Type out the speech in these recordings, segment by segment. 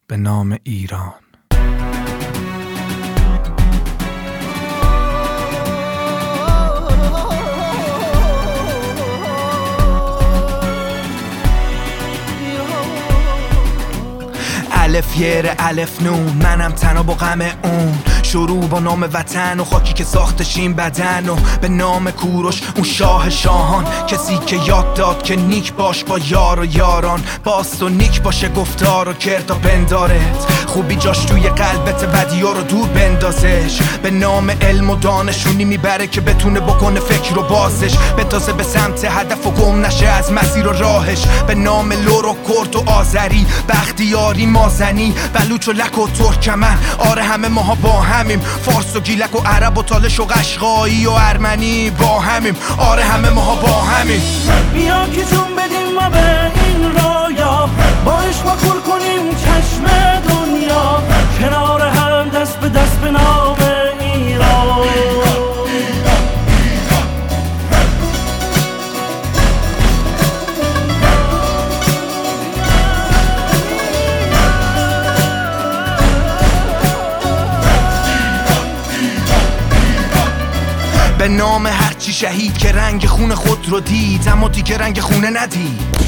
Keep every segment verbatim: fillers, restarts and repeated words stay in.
به نام ایران. الف یر الف نون، منم تنها با غم اون. شروع با نام وطن و خاکی که ساختش این بدن، و به نام کوروش اون شاه شاهان، کسی که یاد داد که نیک باش با یار و یاران، باست و نیک باشه گفتار و کردا بندارت، خوبی جاش توی قلبت بدیا رو دور بندازش. به نام علم و دانشونی میبره که بتونه بکنه فکر و بازش، بتازه به سمت هدف و گم نشه از مسیر و راهش. به نام لور و کرد و آذری، بختیاری مازنی، بلوچ و لک و ترکمن، آره همه ماها با همیم. فارس و گیلک و عرب و تالش و قشقایی و ارمنی با همیم، آره همه ماها با همیم. بیا که جون بدیم ما به این رایا، با عشق ما کور کنیم چشم دنیا، کنار هم دست به دست به نام ایران. به نام هرچی شهید که رنگ خون خود رو دید اما دیگه رنگ خونه ندید.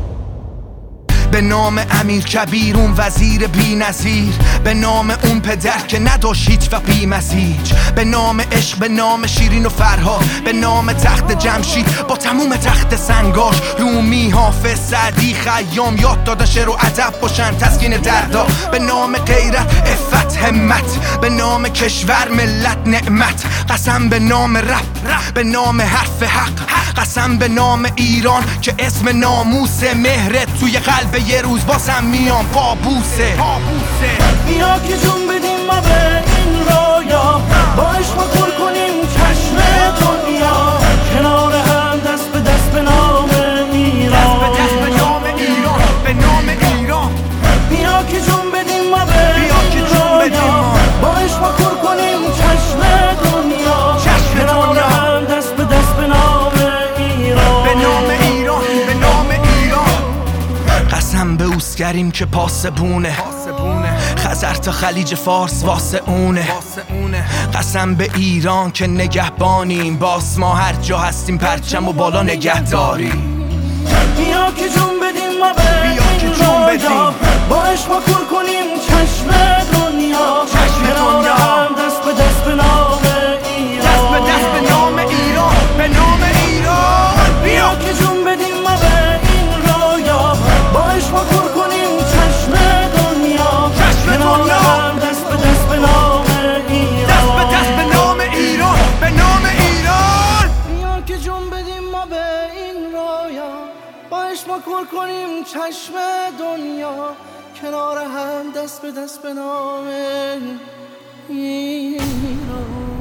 به نام امیر کبیر اون وزیر بی نظیر، به نام اون پدر که نداشت هیچ و بی مسیج. به نام عشق، به نام شیرین و فرهاد، به نام تخت جمشید با تموم تخت سنگاش. رومی، حافظ، سعدی، خیام یاد دادن شعر و ادب باشن تسکین دردا. به نام غیرت، عفت، همت، به نام کشور، ملت، نعمت. قسم به نام رب، به نام حرف حق، قسم به نام ایران که اسم ناموس مهرت توی قلب یه روز باسم میام قابوسه. بیا که جون بدیم ما به این رایا، با عشق ما کور کنیم چشم دنیا، کنار هم دست به دست به نام ایران. دست به دست به نام ایران، به نام ایران. بیا که جون بدیم ما به این رایا، با عشق ما کور کنیم چشم دنیا، چشم کنار دنیا. هم دست به دست به نام ایران. به نام ایران، به نام ایران. قسم به اوسگریم که پاسبونه، خزر تا خلیج فارس واسه اونه. قسم به ایران که نگهبانیم، باس ما هر جا هستیم پرچم و بالا نگه داریم. بیا که جون بدیم ما به این رایا، با عشق ما کور کنیم چشم دنیا، کنار هم دست به دست به نام ایران. دست به دست به نام ایران، به نام ایران. بیا که جون بدیم ما به این رایا، با عشق ما کور کنیم چشم دنیا، کنار هم دست به دست به نام ایران. دست به دست به نام ایران، به نام ایران. بیا که جون بدیم ما به این رایا، با عشق ما کور کنیم چشم دنیا، کنار هم دست به دست به نام ایران.